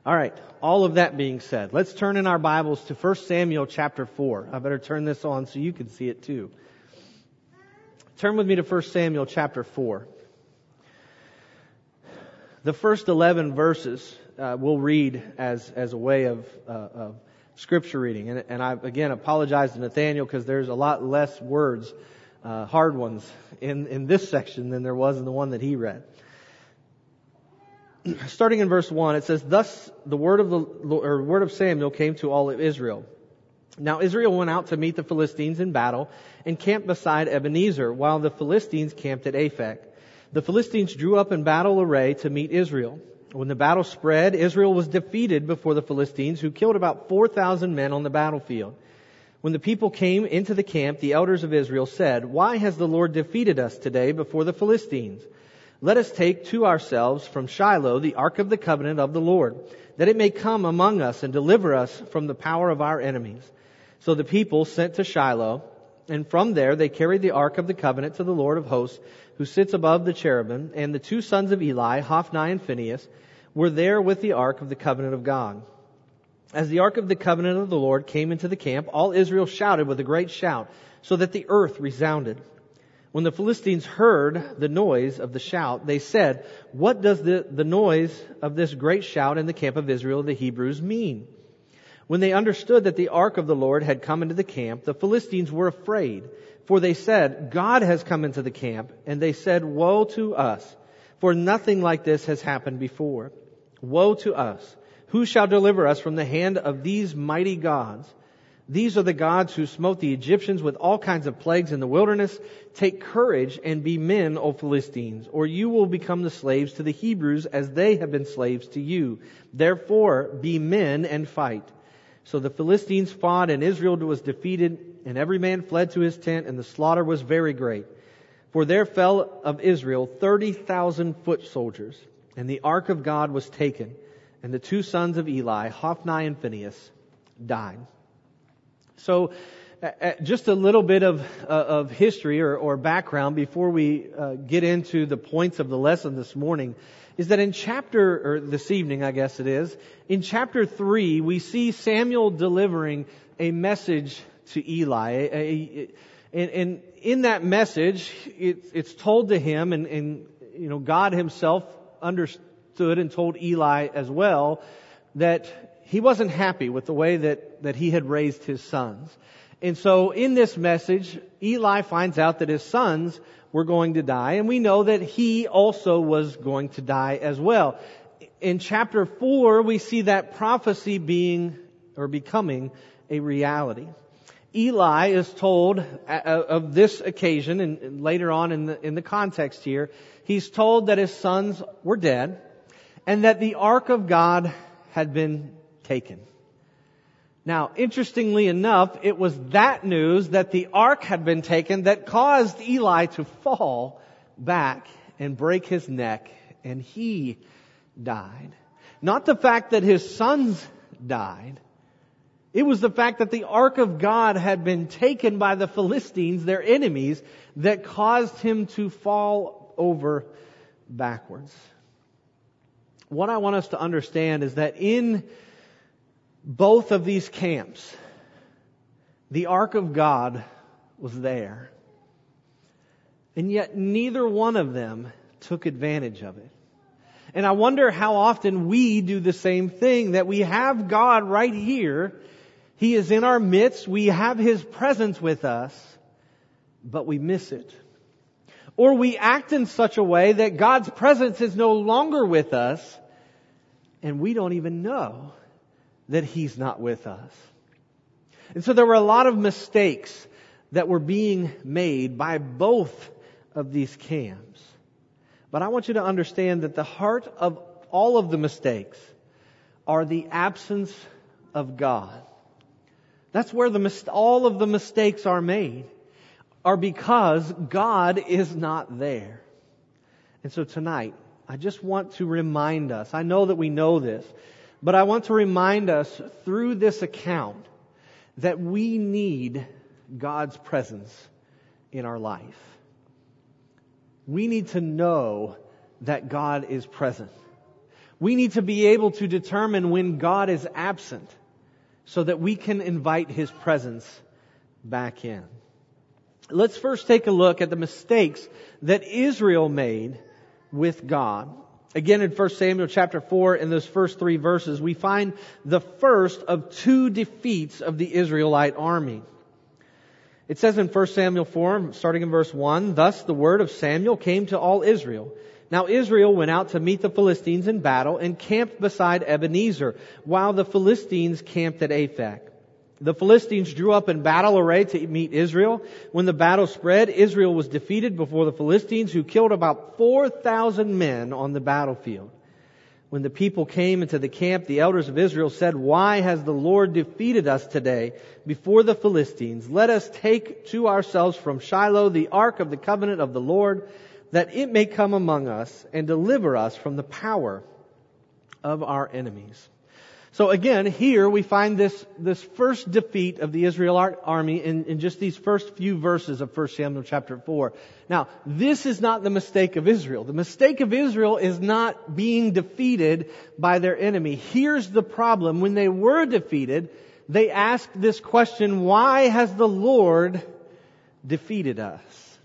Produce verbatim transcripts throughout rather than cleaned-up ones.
All right, all of that being said, let's turn in our Bibles to First Samuel chapter four. I better turn this on so you can see it too. Turn with me to First Samuel chapter four. The first eleven verses uh, we'll read as as a way of, uh, of scripture reading. And, and I, again, apologize to Nathaniel because there's a lot less words, uh, hard ones, in, in this section than there was in the one that he read. Starting in verse one, it says, "Thus the word of the or word of Samuel came to all of Israel. Now Israel went out to meet the Philistines in battle and camped beside Ebenezer, while the Philistines camped at Aphek. The Philistines drew up in battle array to meet Israel. When the battle spread, Israel was defeated before the Philistines, who killed about four thousand men on the battlefield. When the people came into the camp, the elders of Israel said, 'Why has the Lord defeated us today before the Philistines? Let us take to ourselves from Shiloh the ark of the covenant of the Lord, that it may come among us and deliver us from the power of our enemies.' So the people sent to Shiloh, and from there they carried the ark of the covenant to the Lord of hosts, who sits above the cherubim, and the two sons of Eli, Hophni and Phinehas, were there with the ark of the covenant of God. As the ark of the covenant of the Lord came into the camp, all Israel shouted with a great shout, so that the earth resounded. When the Philistines heard the noise of the shout, they said, 'What does the, the noise of this great shout in the camp of Israel, the Hebrews, mean?' When they understood that the ark of the Lord had come into the camp, the Philistines were afraid, for they said, 'God has come into the camp.' And they said, 'Woe to us, for nothing like this has happened before. Woe to us! Who shall deliver us from the hand of these mighty gods? These are the gods who smote the Egyptians with all kinds of plagues in the wilderness. Take courage and be men, O Philistines, or you will become the slaves to the Hebrews as they have been slaves to you. Therefore, be men and fight.' So the Philistines fought, and Israel was defeated, and every man fled to his tent, and the slaughter was very great. For there fell of Israel thirty thousand foot soldiers, and the ark of God was taken, and the two sons of Eli, Hophni and Phinehas, died." So, uh, just a little bit of uh, of history or, or background before we uh, get into the points of the lesson this morning, is that in chapter, or this evening I guess it is, in chapter three we see Samuel delivering a message to Eli. A, a, and, and in that message, it, it's told to him, and, and you know God Himself understood and told Eli as well, that he wasn't happy with the way that, that he had raised his sons. And so in this message, Eli finds out that his sons were going to die, and we know that he also was going to die as well. In chapter four, we see that prophecy being or becoming a reality. Eli is told of this occasion, and later on in the, in the context here, he's told that his sons were dead, and that the ark of God had been taken. Now, interestingly enough, it was that news that the ark had been taken that caused Eli to fall back and break his neck, and he died. Not the fact that his sons died. It was the fact that the ark of God had been taken by the Philistines, their enemies, that caused him to fall over backwards. What I want us to understand is that in both of these camps, the ark of God was there. And yet neither one of them took advantage of it. And I wonder how often we do the same thing, that we have God right here. He is in our midst. We have His presence with us, but we miss it. Or we act in such a way that God's presence is no longer with us, and we don't even know that He's not with us. And so there were a lot of mistakes that were being made by both of these camps. But I want you to understand that the heart of all of the mistakes are the absence of God. That's where the mis- all of the mistakes are made, are because God is not there. And so tonight, I just want to remind us, I know that we know this, but I want to remind us through this account that we need God's presence in our life. We need to know that God is present. We need to be able to determine when God is absent so that we can invite His presence back in. Let's first take a look at the mistakes that Israel made with God. Again, in First Samuel chapter four, in those first three verses, we find the first of two defeats of the Israelite army. It says in First Samuel four, starting in verse one, "Thus the word of Samuel came to all Israel. Now Israel went out to meet the Philistines in battle and camped beside Ebenezer, while the Philistines camped at Aphek. The Philistines drew up in battle array to meet Israel. When the battle spread, Israel was defeated before the Philistines, who killed about four thousand men on the battlefield. When the people came into the camp, the elders of Israel said, 'Why has the Lord defeated us today before the Philistines? Let us take to ourselves from Shiloh the ark of the covenant of the Lord, that it may come among us and deliver us from the power of our enemies.'" So again, here we find this, this first defeat of the Israel army in, in just these first few verses of First Samuel chapter four. Now, this is not the mistake of Israel. The mistake of Israel is not being defeated by their enemy. Here's the problem. When they were defeated, they asked this question, "Why has the Lord defeated us?"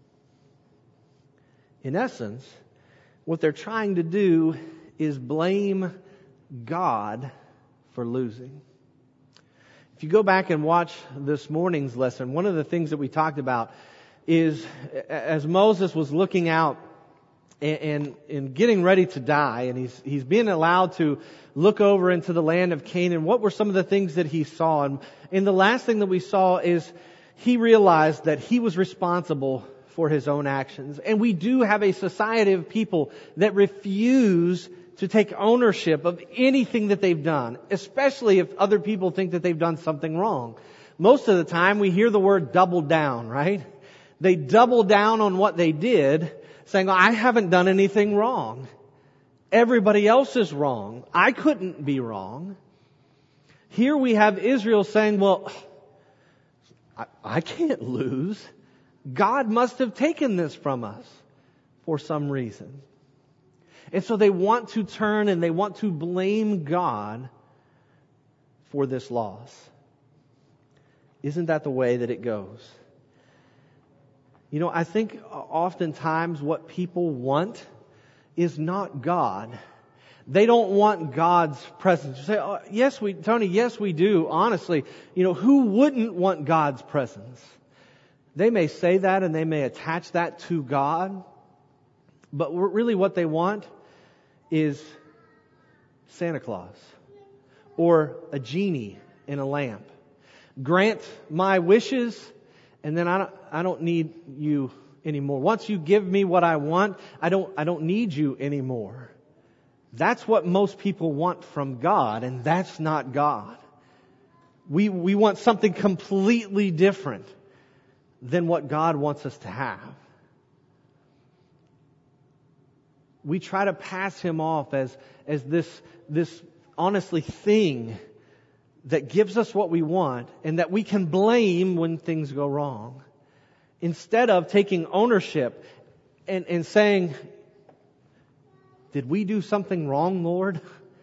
In essence, what they're trying to do is blame God for losing. If you go back and watch this morning's lesson, one of the things that we talked about is as Moses was looking out and, and, and getting ready to die, and he's, he's being allowed to look over into the land of Canaan, what were some of the things that he saw? And, and the last thing that we saw is he realized that he was responsible for his own actions. And we do have a society of people that refuse to take ownership of anything that they've done, especially if other people think that they've done something wrong. Most of the time we hear the word double down, right? They double down on what they did, saying, "I haven't done anything wrong. Everybody else is wrong. I couldn't be wrong." Here we have Israel saying, "Well, I, I can't lose. God must have taken this from us for some reason." And so they want to turn and they want to blame God for this loss. Isn't that the way that it goes? You know, I think oftentimes what people want is not God. They don't want God's presence. You say, "Oh, yes, we, Tony, yes, we do." Honestly, you know, who wouldn't want God's presence? They may say that and they may attach that to God. But really what they want is Santa Claus or a genie in a lamp. Grant my wishes, and then I don't, I don't need you anymore. Once you give me what I want, I don't, I don't need you anymore. That's what most people want from God, and that's not God. We, we want something completely different than what God wants us to have. We try to pass Him off as, as this, this honestly thing that gives us what we want and that we can blame when things go wrong. Instead of taking ownership and, and saying, "Did we do something wrong, Lord?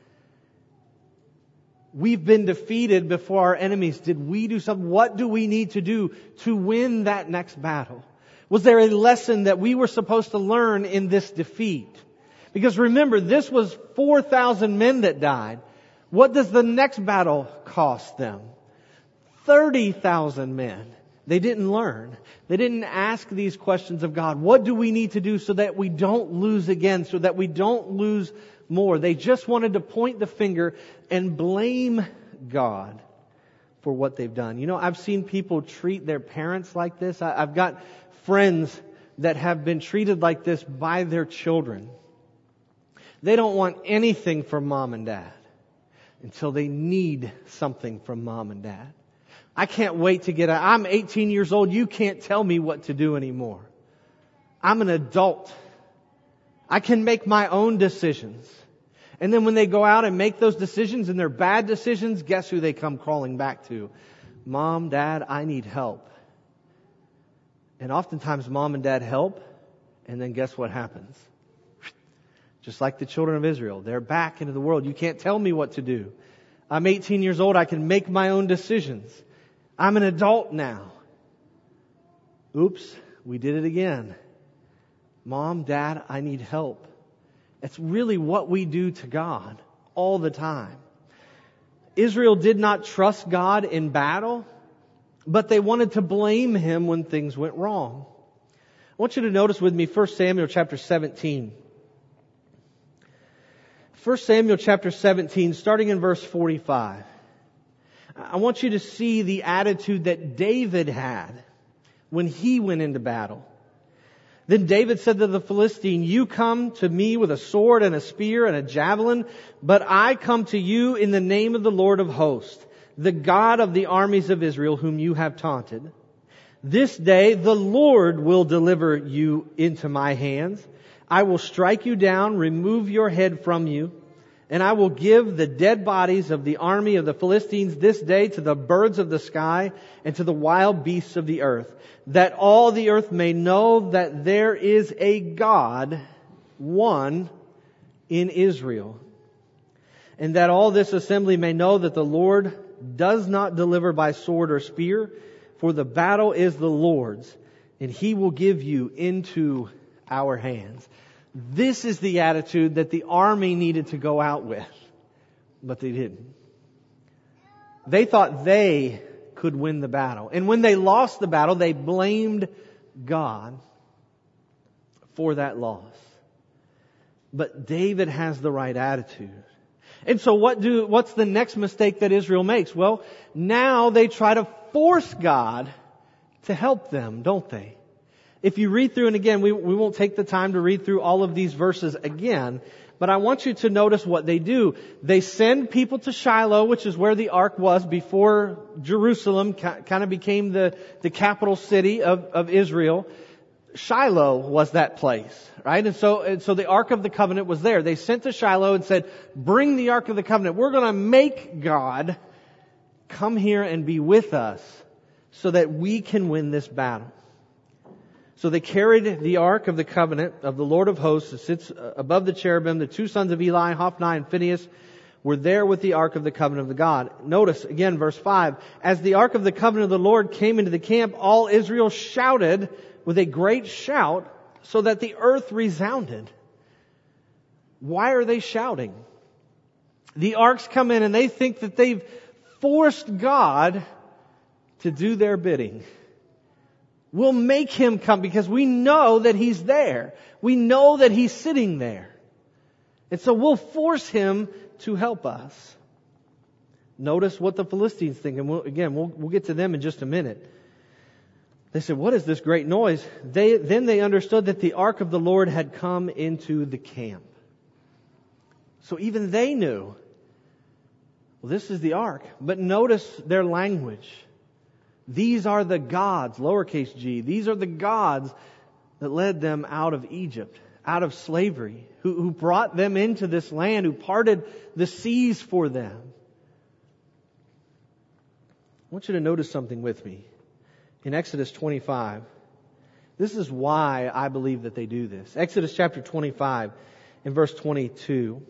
We've been defeated before our enemies. Did we do something? What do we need to do to win that next battle? Was there a lesson that we were supposed to learn in this defeat?" Because remember, this was four thousand men that died. What does the next battle cost them? thirty thousand men. They didn't learn. They didn't ask these questions of God. What do we need to do so that we don't lose again, so that we don't lose more? They just wanted to point the finger and blame God for what they've done. You know, I've seen people treat their parents like this. I've got friends that have been treated like this by their children. They don't want anything from mom and dad until they need something from mom and dad. I can't wait to get out. I'm eighteen years old. You can't tell me what to do anymore. I'm an adult. I can make my own decisions. And then when they go out and make those decisions and they're bad decisions, guess who they come crawling back to? "Mom, Dad, I need help." And oftentimes mom and dad help, and then guess what happens? Just like the children of Israel. They're back into the world. You can't tell me what to do. I'm eighteen years old. I can make my own decisions. I'm an adult now. Oops, we did it again. Mom, Dad, I need help. It's really what we do to God all the time. Israel did not trust God in battle, but they wanted to blame Him when things went wrong. I want you to notice with me First Samuel chapter seventeen. First Samuel chapter seventeen, starting in verse forty-five. I want you to see the attitude that David had when he went into battle. Then David said to the Philistine, "You come to me with a sword and a spear and a javelin, but I come to you in the name of the Lord of hosts, the God of the armies of Israel, whom you have taunted. This day the Lord will deliver you into my hands. I will strike you down, remove your head from you, and I will give the dead bodies of the army of the Philistines this day to the birds of the sky and to the wild beasts of the earth, that all the earth may know that there is a God, one, in Israel. And that all this assembly may know that the Lord does not deliver by sword or spear, for the battle is the Lord's, and He will give you into our hands." This is the attitude that the army needed to go out with, but they didn't. They thought they could win the battle. And when they lost the battle, they blamed God for that loss. But David has the right attitude. And so what do, what's the next mistake that Israel makes? Well, now they try to force God to help them, don't they? If you read through, and again, we, we won't take the time to read through all of these verses again, but I want you to notice what they do. They send people to Shiloh, which is where the ark was before Jerusalem kind of became the, the capital city of, of Israel. Shiloh was that place, right? And so, and so the Ark of the Covenant was there. They sent to Shiloh and said, "Bring the Ark of the Covenant. We're going to make God come here and be with us so that we can win this battle." So they carried the Ark of the Covenant of the Lord of hosts that sits above the cherubim. The two sons of Eli, Hophni and Phinehas, were there with the Ark of the Covenant of the God. Notice again, verse five. As the Ark of the Covenant of the Lord came into the camp, all Israel shouted with a great shout so that the earth resounded. Why are they shouting? The arks come in and they think that they've forced God to do their bidding. We'll make Him come because we know that He's there. We know that He's sitting there. And so we'll force Him to help us. Notice what the Philistines think. And we'll, again, we'll, we'll get to them in just a minute. They said, "What is this great noise?" They, then they understood that the ark of the Lord had come into the camp. So even they knew, well, this is the ark. But notice their language. These are the gods, lowercase g. These are the gods that led them out of Egypt, out of slavery, who, who brought them into this land, who parted the seas for them. I want you to notice something with me. In Exodus twenty-five, this is why I believe that they do this. Exodus chapter twenty-five and verse twenty-two.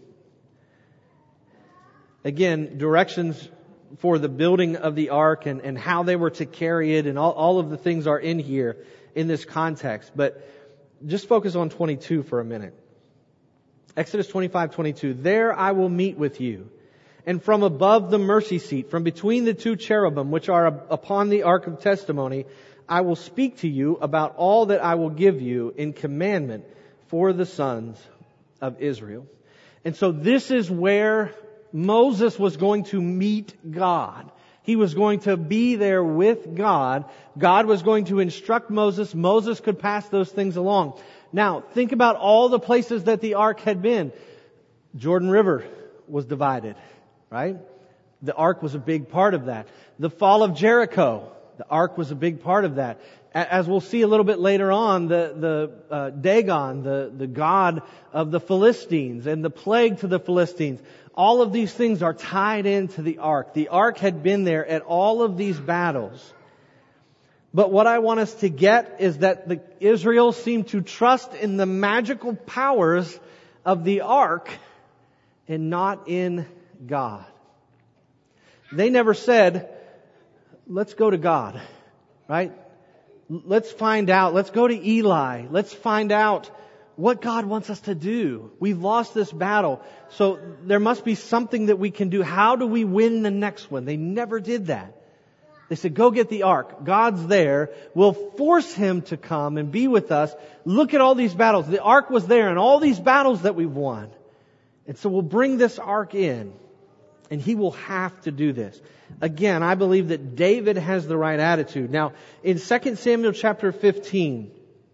Again, directions for the building of the ark and, and how they were to carry it, and all, all of the things are in here in this context. But just focus on twenty-two for a minute. Exodus twenty-five, twenty-two. "There I will meet with you, and from above the mercy seat, from between the two cherubim which are upon the ark of testimony, I will speak to you about all that I will give you in commandment for the sons of Israel." And so this is where Moses was going to meet God. He was going to be there with God. God was going to instruct Moses. Moses could pass those things along. Now, think about all the places that the ark had been. Jordan River was divided, right? The ark was a big part of that. The fall of Jericho, the ark was a big part of that. As we'll see a little bit later on, the, the uh, Dagon, the, the god of the Philistines, and the plague to the Philistines, all of these things are tied into the ark. The ark had been there at all of these battles. But what I want us to get is that the Israel seemed to trust in the magical powers of the ark and not in God. They never said, let's go to God, right? Let's find out. Let's go to Eli. Let's find out what God wants us to do. We've lost this battle. So there must be something that we can do. How do we win the next one? They never did that. They said, go get the ark. God's there. We'll force Him to come and be with us. Look at all these battles. The ark was there and all these battles that we've won. And so we'll bring this ark in. And He will have to do this. Again, I believe that David has the right attitude. Now, in Second Samuel chapter fifteen,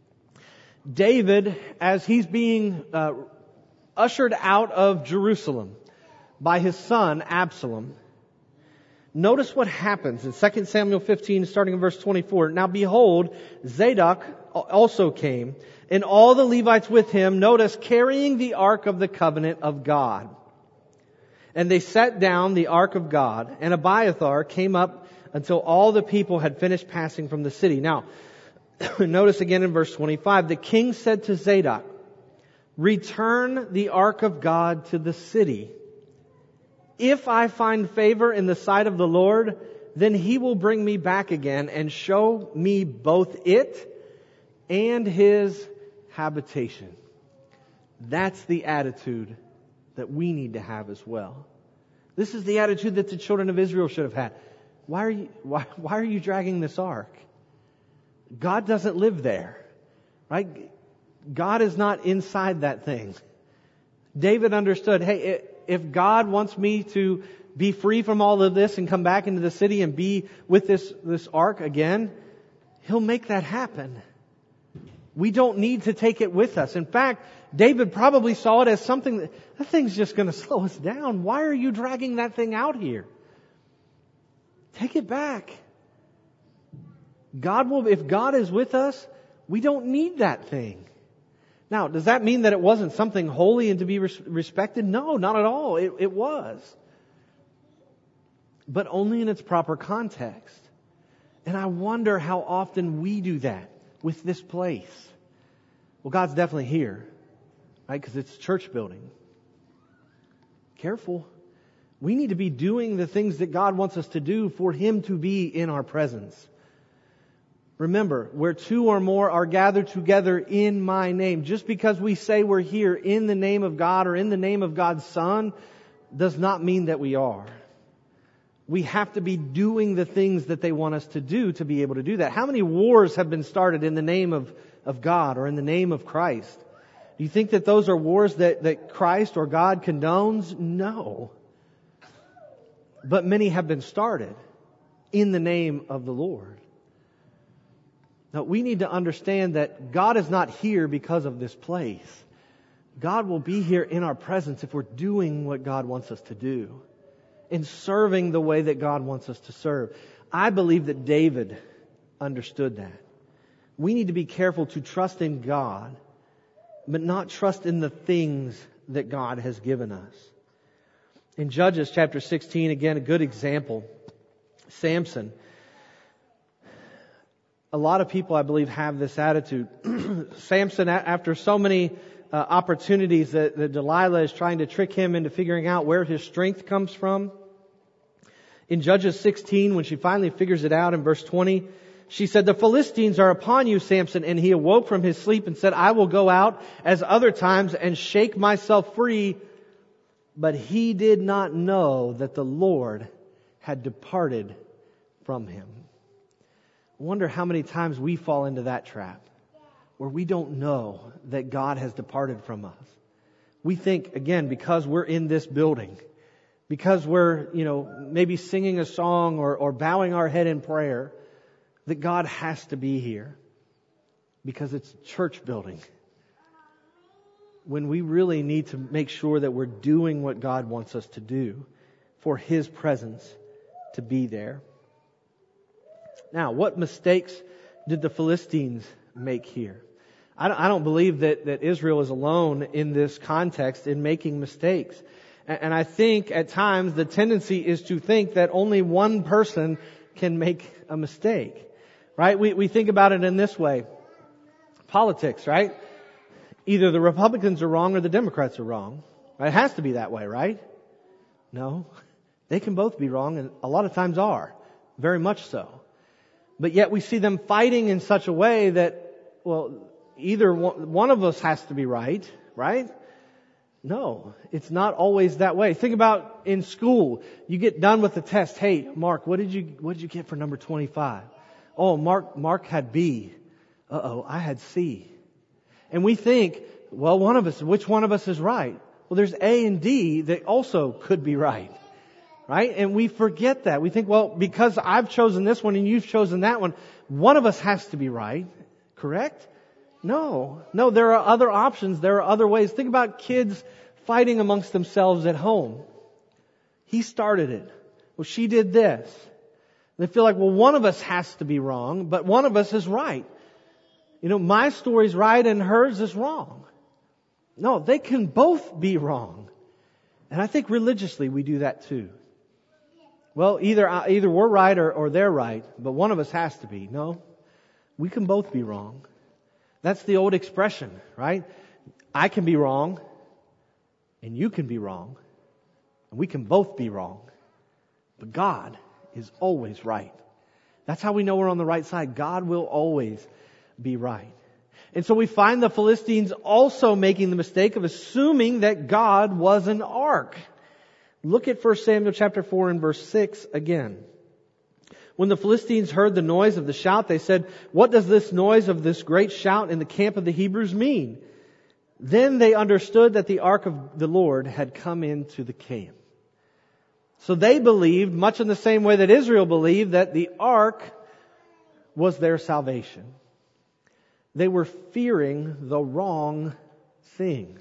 David, as he's being uh, ushered out of Jerusalem by his son Absalom, notice what happens in Second Samuel fifteen, starting in verse twenty-four. Now behold, Zadok also came, and all the Levites with him, notice, carrying the ark of the covenant of God. And they set down the ark of God, and Abiathar came up until all the people had finished passing from the city. Now, notice again in verse twenty-five, the king said to Zadok, return the ark of God to the city. If I find favor in the sight of the Lord, then He will bring me back again and show me both it and His habitation. That's the attitude that we need to have as well. This is the attitude that the children of Israel should have had. Why are you, why, why are you dragging this ark? God doesn't live there, right? God is not inside that thing. David understood, hey, if God wants me to be free from all of this and come back into the city and be with this, this ark again, He'll make that happen. We don't need to take it with us. In fact, David probably saw it as something that, that thing's just going to slow us down. Why are you dragging that thing out here? Take it back. God will, if God is with us, we don't need that thing. Now, does that mean that it wasn't something holy and to be res- respected? No, not at all. It, it was. But only in its proper context. And I wonder how often we do that with this place. Well, God's definitely here, right? Because it's a church building. Careful. We need to be doing the things that God wants us to do for Him to be in our presence. Remember, where two or more are gathered together in my name, just because we say we're here in the name of God or in the name of God's Son, does not mean that we are. We have to be doing the things that they want us to do to be able to do that. How many wars have been started in the name of, of God or in the name of Christ? Do you think that those are wars that, that Christ or God condones? No. But many have been started in the name of the Lord. Now, we need to understand that God is not here because of this place. God will be here in our presence if we're doing what God wants us to do, in serving the way that God wants us to serve. I believe that David understood that. We need to be careful to trust in God, but not trust in the things that God has given us. In Judges chapter sixteen, again, a good example. Samson. A lot of people, I believe, have this attitude. Samson, after so many uh, opportunities that, that Delilah is trying to trick him into figuring out where his strength comes from. In Judges sixteen, when she finally figures it out in verse twenty, she said, "The Philistines are upon you, Samson." And he awoke from his sleep and said, "I will go out as other times and shake myself free." But he did not know that the Lord had departed from him. I wonder how many times we fall into that trap where we don't know that God has departed from us. We think, again, because we're in this building, because we're, you know, maybe singing a song or, or bowing our head in prayer, that God has to be here because it's a church building. When we really need to make sure that we're doing what God wants us to do for His presence to be there. Now, what mistakes did the Philistines make here? I don't, I don't believe that, that Israel is alone in this context in making mistakes. And, and I think at times the tendency is to think that only one person can make a mistake. Right? We, we think about it in this way. Politics, right? Either the Republicans are wrong or the Democrats are wrong. It has to be that way, right? No. They can both be wrong, and a lot of times are. Very much so. But yet we see them fighting in such a way that, well, either one of us has to be right, right? No, it's not always that way. Think about in school. You get done with the test. Hey, Mark, what did you what did you get for number twenty-five? Oh, Mark Mark had B. Uh-oh, I had C. And we think, well, one of us, which one of us is right? Well, there's A and D that also could be right. Right? And we forget that. We think, well, because I've chosen this one and you've chosen that one, one of us has to be right. Correct? No. No, there are other options. There are other ways. Think about kids fighting amongst themselves at home. He started it. Well, she did this. They feel like, well, one of us has to be wrong, but one of us is right. You know, my story's right and hers is wrong. No, they can both be wrong. And I think religiously we do that too. Well, either either we're right or, or they're right, but one of us has to be. No, we can both be wrong. That's the old expression, right? I can be wrong, and you can be wrong, and we can both be wrong. But God is always right. That's how we know we're on the right side. God will always be right. And so we find the Philistines also making the mistake of assuming that God was an ark. Look at First Samuel chapter four and verse six again. When the Philistines heard the noise of the shout, they said, "What does this noise of this great shout in the camp of the Hebrews mean?" Then they understood that the ark of the Lord had come into the camp. So they believed, much in the same way that Israel believed, that the ark was their salvation. They were fearing the wrong thing.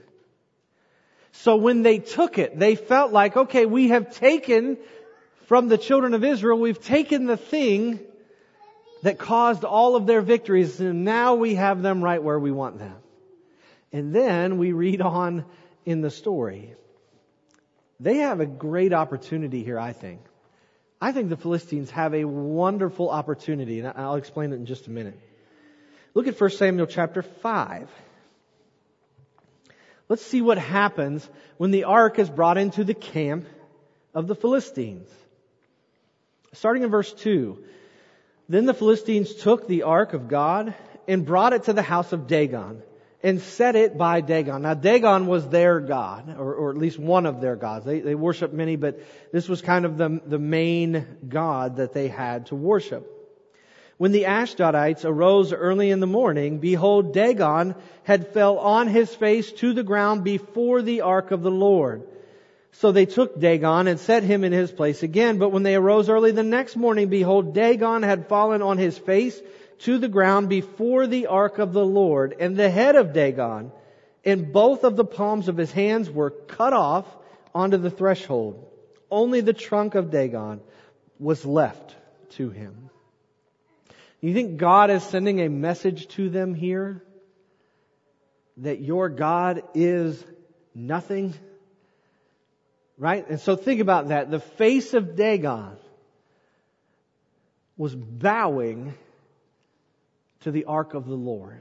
So when they took it, they felt like, okay, we have taken from the children of Israel, we've taken the thing that caused all of their victories, and now we have them right where we want them. And then we read on in the story. They have a great opportunity here, I think. I think the Philistines have a wonderful opportunity, and I'll explain it in just a minute. Look at First Samuel chapter five. Let's see what happens when the ark is brought into the camp of the Philistines. Starting in verse two. Then the Philistines took the ark of God and brought it to the house of Dagon and set it by Dagon. Now Dagon was their god, or, or at least one of their gods. They, they worshiped many, but this was kind of the, the main god that they had to worship. When the Ashdodites arose early in the morning, behold, Dagon had fell on his face to the ground before the ark of the Lord. So they took Dagon and set him in his place again. But when they arose early the next morning, behold, Dagon had fallen on his face to the ground before the ark of the Lord. And the head of Dagon and both of the palms of his hands were cut off onto the threshold. Only the trunk of Dagon was left to him. You think God is sending a message to them here? That your God is nothing? Right? And so think about that. The face of Dagon was bowing to the ark of the Lord.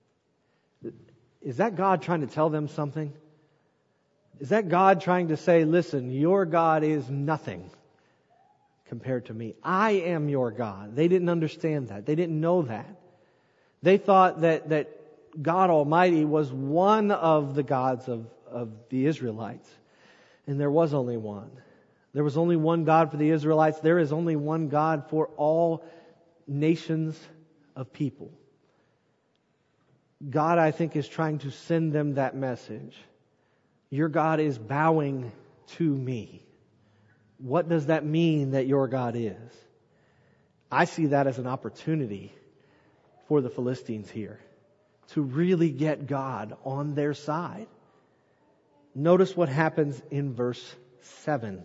Is that God trying to tell them something? Is that God trying to say, listen, your God is nothing compared to me. I am your God. They didn't understand that. They didn't know that. They thought that, that God Almighty was one of the gods of, of the Israelites. And there was only one. There was only one God for the Israelites. There is only one God for all nations of people. God, I think, is trying to send them that message. Your God is bowing to me. What does that mean that your God is? I see that as an opportunity for the Philistines here to really get God on their side. Notice what happens in verse seven.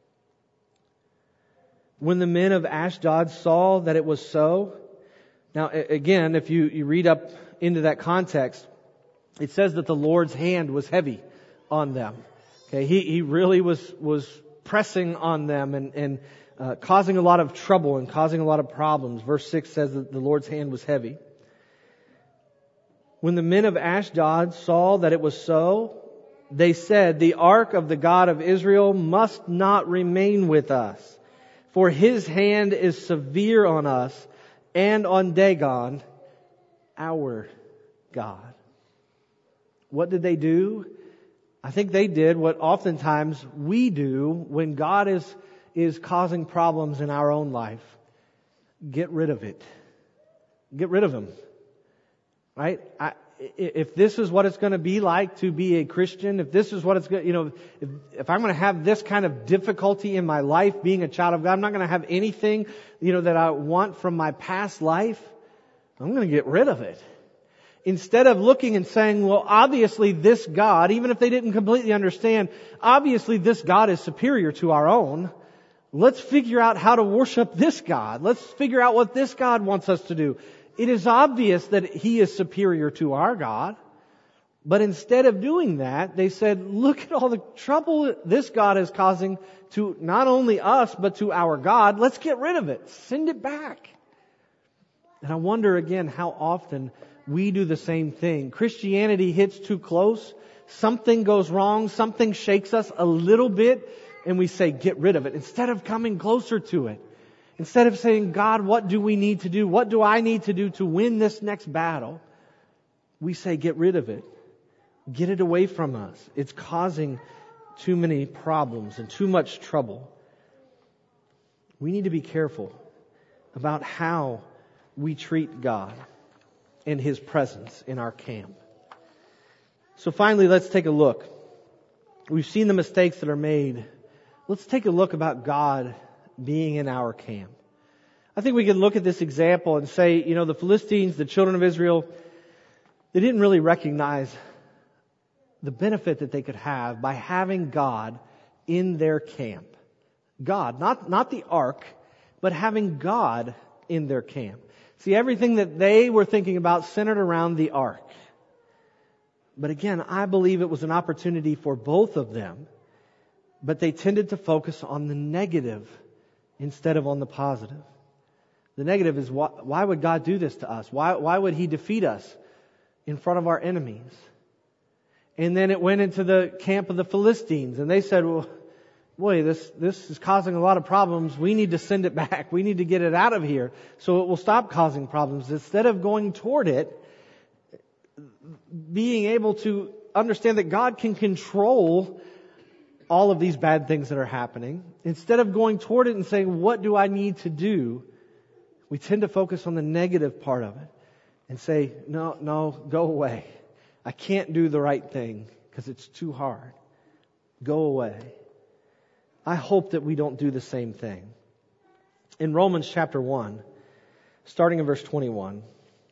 When the men of Ashdod saw that it was so. Now again, if you, you read up into that context, it says that the Lord's hand was heavy on them. Okay, he, he really was, was pressing on them and, and uh, causing a lot of trouble and causing a lot of problems. Verse six says that the Lord's hand was heavy. When the men of Ashdod saw that it was so, they said, "The ark of the God of Israel must not remain with us, for his hand is severe on us and on Dagon, our God." What did they do? I think they did what oftentimes we do when God is, is causing problems in our own life. Get rid of it. Get rid of him. Right? I, if this is what it's going to be like to be a Christian, if this is what it's going, you know, if, if I'm going to have this kind of difficulty in my life being a child of God, I'm not going to have anything, you know, that I want from my past life, I'm going to get rid of it. Instead of looking and saying, well, obviously this God, even if they didn't completely understand, obviously this God is superior to our own. Let's figure out how to worship this God. Let's figure out what this God wants us to do. It is obvious that He is superior to our God. But instead of doing that, they said, look at all the trouble this God is causing to not only us, but to our God. Let's get rid of it. Send it back. And I wonder again how often we do the same thing. Christianity hits too close. Something goes wrong. Something shakes us a little bit. And we say, get rid of it. Instead of coming closer to it. Instead of saying, God, what do we need to do? What do I need to do to win this next battle? We say, get rid of it. Get it away from us. It's causing too many problems and too much trouble. We need to be careful about how we treat God and His presence in our camp. So finally, let's take a look. We've seen the mistakes that are made. Let's take a look about God being in our camp. I think we can look at this example and say, you know, the Philistines, the children of Israel, they didn't really recognize the benefit that they could have by having God in their camp. God, not, not the ark, but having God in their camp. See, everything that they were thinking about centered around the ark. But again, I believe it was an opportunity for both of them, but they tended to focus on the negative instead of on the positive. The negative is, why, why would God do this to us? Why, why would He defeat us in front of our enemies? And then it went into the camp of the Philistines, and they said, well, boy, this, this is causing a lot of problems. We need to send it back. We need to get it out of here so it will stop causing problems. Instead of going toward it, being able to understand that God can control all of these bad things that are happening, instead of going toward it and saying, what do I need to do? We tend to focus on the negative part of it and say, no, no, go away. I can't do the right thing because it's too hard. Go away. I hope that we don't do the same thing. In Romans chapter one, starting in verse twenty-one,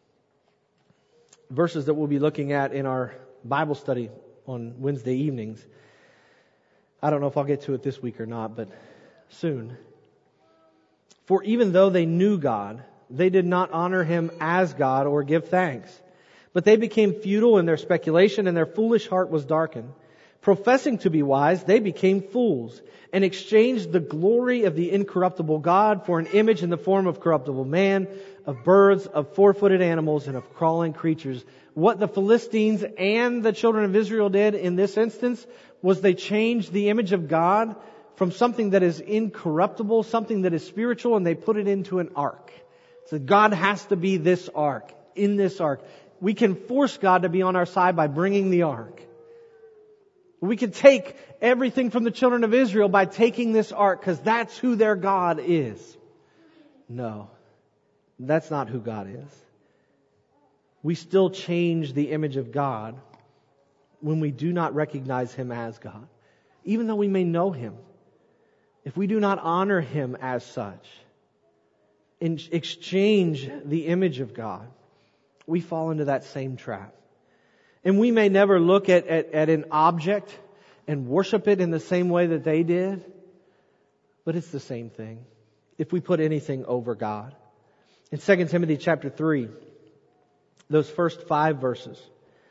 verses that we'll be looking at in our Bible study on Wednesday evenings. I don't know if I'll get to it this week or not, but soon. For even though they knew God, they did not honor Him as God or give thanks. But they became futile in their speculation, and their foolish heart was darkened. Professing to be wise, they became fools, and exchanged the glory of the incorruptible God for an image in the form of corruptible man, of birds, of four-footed animals, and of crawling creatures. What the Philistines and the children of Israel did in this instance was they changed the image of God from something that is incorruptible, something that is spiritual, and they put it into an ark. So God has to be this ark, in this ark. We can force God to be on our side by bringing the ark. We can take everything from the children of Israel by taking this ark because that's who their God is. No, that's not who God is. We still change the image of God when we do not recognize Him as God. Even though we may know Him, if we do not honor Him as such, and exchange the image of God, we fall into that same trap. And we may never look at, at, at an object and worship it in the same way that they did, but it's the same thing if we put anything over God. In Second Timothy chapter three, those first five verses,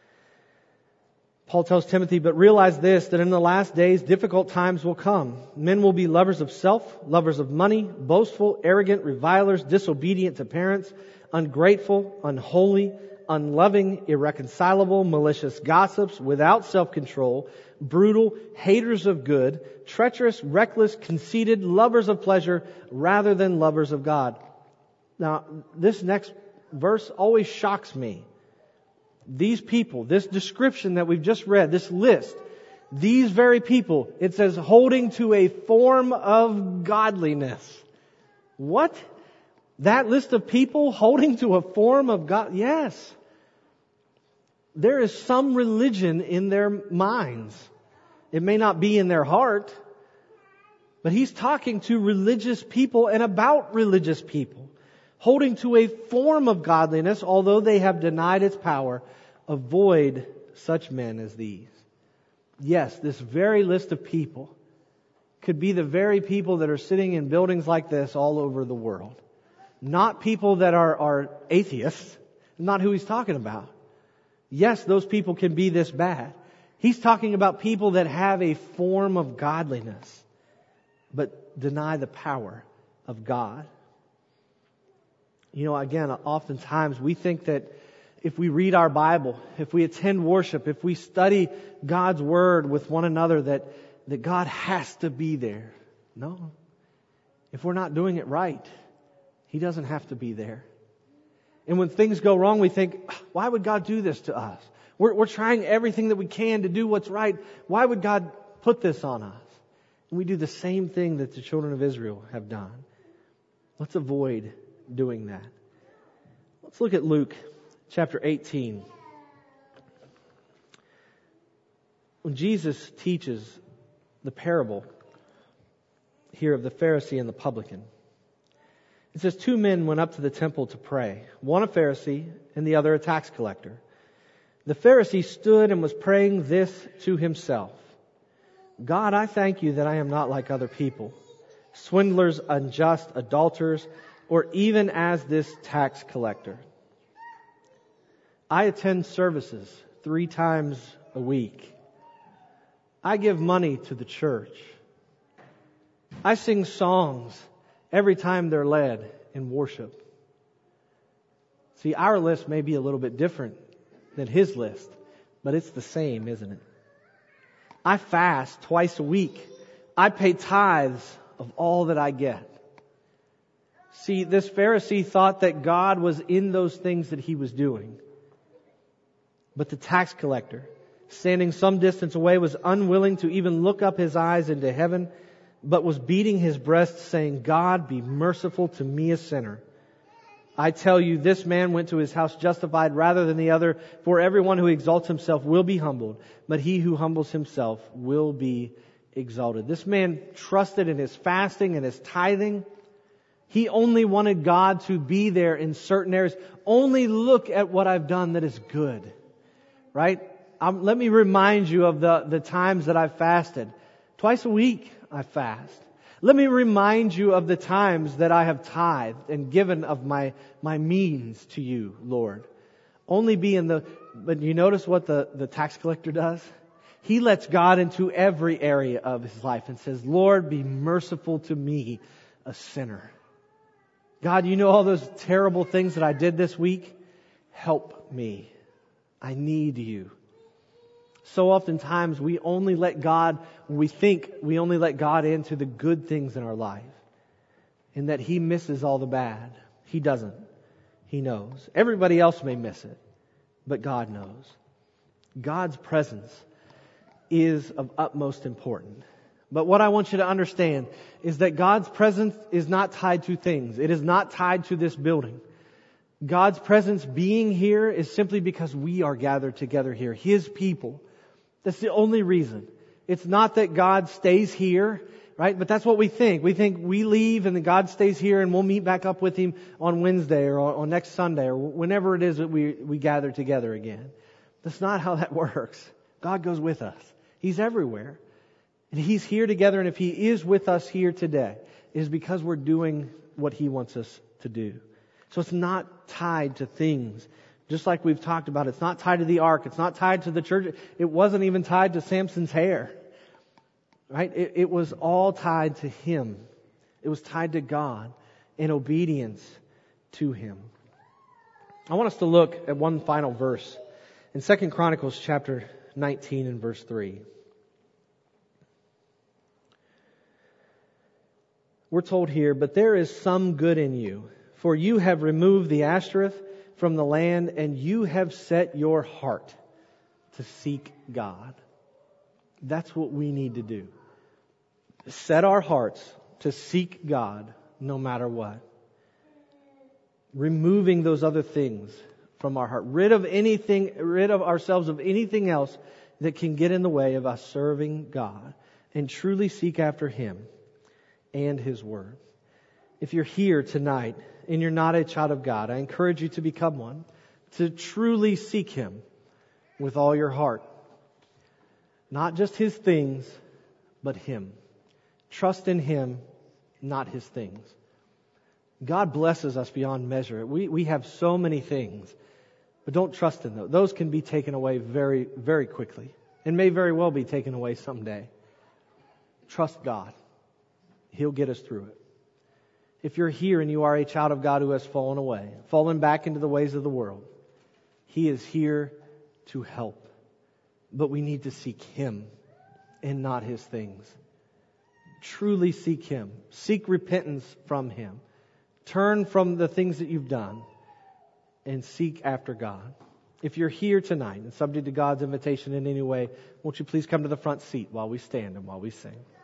Paul tells Timothy, but realize this, that in the last days difficult times will come. Men will be lovers of self, lovers of money, boastful, arrogant, revilers, disobedient to parents, ungrateful, unholy, unloving, irreconcilable, malicious gossips, without self-control, brutal, haters of good, treacherous, reckless, conceited, lovers of pleasure rather than lovers of God. Now, this next verse always shocks me. These people, this description that we've just read, this list, these very people, it says holding to a form of godliness. What? That list of people holding to a form of God? Yes. There is some religion in their minds. It may not be in their heart, but he's talking to religious people and about religious people, holding to a form of godliness, although they have denied its power. Avoid such men as these. Yes, this very list of people could be the very people that are sitting in buildings like this all over the world. Not people that are, are atheists. Not who he's talking about. Yes, those people can be this bad. He's talking about people that have a form of godliness, but deny the power of God. You know, again, oftentimes we think that if we read our Bible, if we attend worship, if we study God's Word with one another, that, that God has to be there. No. If we're not doing it right, He doesn't have to be there. And when things go wrong, we think, why would God do this to us? We're, we're trying everything that we can to do what's right. Why would God put this on us? And we do the same thing that the children of Israel have done. Let's avoid doing that. Let's look at Luke chapter eighteen. When Jesus teaches the parable here of the Pharisee and the publican, it says, two men went up to the temple to pray, one a Pharisee and the other a tax collector. The Pharisee stood and was praying this to himself: God, I thank you that I am not like other people, swindlers, unjust, adulterers, or even as this tax collector. I attend services three times a week. I give money to the church. I sing songs every time they're led in worship. See, our list may be a little bit different than his list, but it's the same, isn't it? I fast twice a week. I pay tithes of all that I get. See, this Pharisee thought that God was in those things that he was doing. But the tax collector, standing some distance away, was unwilling to even look up his eyes into heaven, but was beating his breast, saying, God, be merciful to me, a sinner. I tell you, this man went to his house justified rather than the other, for everyone who exalts himself will be humbled, but he who humbles himself will be exalted. This man trusted in his fasting and his tithing. He only wanted God to be there in certain areas. Only look at what I've done that is good. Right? Um, let me remind you of the, the times that I've fasted. Twice a week I fast. Let me remind you of the times that I have tithed and given of my, my means to you, Lord. Only be in the, but you notice what the, the tax collector does? He lets God into every area of his life and says, Lord, be merciful to me, a sinner. God, you know all those terrible things that I did this week? Help me. I need you. So oftentimes we only let God, we think we only let God into the good things in our life. And that He misses all the bad. He doesn't. He knows. Everybody else may miss it, but God knows. God's presence is of utmost importance. But what I want you to understand is that God's presence is not tied to things. It is not tied to this building. God's presence being here is simply because we are gathered together here, His people. That's the only reason. It's not that God stays here, right? But that's what we think. We think we leave and then God stays here and we'll meet back up with Him on Wednesday or on next Sunday or whenever it is that we, we gather together again. That's not how that works. God goes with us. He's everywhere. And He's here together, and if He is with us here today, it is because we're doing what He wants us to do. So it's not tied to things. Just like we've talked about, it's not tied to the ark. It's not tied to the church. It wasn't even tied to Samson's hair. Right? It, it was all tied to Him. It was tied to God in obedience to Him. I want us to look at one final verse in Second Chronicles chapter nineteen and verse three. We're told here, "But there is some good in you, for you have removed the Ashtoreth from the land, and you have set your heart to seek God." That's what we need to do. Set our hearts to seek God no matter what. Removing those other things from our heart. Rid of anything, rid of ourselves of anything else that can get in the way of us serving God. And truly seek after Him and His Word. If you're here tonight and you're not a child of God, I encourage you to become one. To truly seek Him with all your heart. Not just His things, but Him. Trust in Him, not His things. God blesses us beyond measure. We, we have so many things, but don't trust in those. Those can be taken away very, very quickly and may very well be taken away someday. Trust God. He'll get us through it. If you're here and you are a child of God who has fallen away, fallen back into the ways of the world, He is here to help. But we need to seek Him and not His things. Truly seek Him. Seek repentance from Him. Turn from the things that you've done and seek after God. If you're here tonight and subject to God's invitation in any way, won't you please come to the front seat while we stand and while we sing.